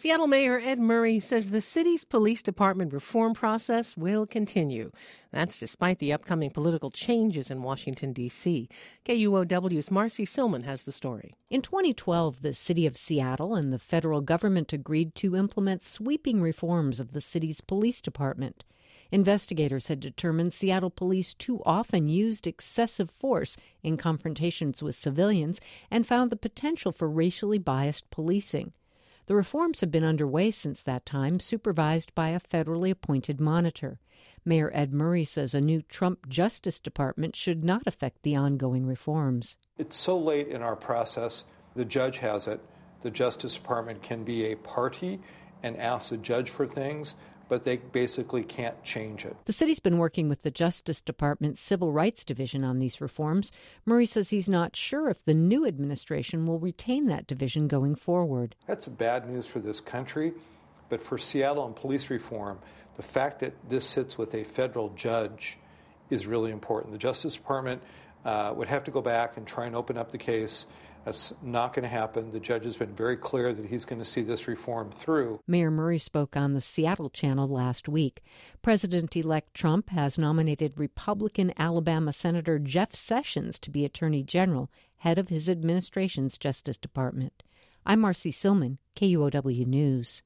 Seattle Mayor Ed Murray says the city's police department reform process will continue. That's despite the upcoming political changes in Washington, D.C. KUOW's Marcy Silman has the story. In 2012, the city of Seattle and the federal government agreed to implement sweeping reforms of the city's police department. Investigators had determined Seattle police too often used excessive force in confrontations with civilians and found the potential for racially biased policing. The reforms have been underway since that time, supervised by a federally appointed monitor. Mayor Ed Murray says a new Trump Justice Department should not affect the ongoing reforms. It's so late in our process, the judge has it. The Justice Department can be a party and ask the judge for things, but they basically can't change it. The city's been working with the Justice Department's Civil Rights Division on these reforms. Murray says he's not sure if the new administration will retain that division going forward. That's bad news for this country, but for Seattle and police reform, the fact that this sits with a federal judge is really important. The Justice Department would have to go back and try and open up the case. That's not going to happen. The judge has been very clear that he's going to see this reform through. Mayor Murray spoke on the Seattle channel last week. President-elect Trump has nominated Republican Alabama Senator Jeff Sessions to be Attorney General, head of his administration's Justice Department. I'm Marcy Silman, KUOW News.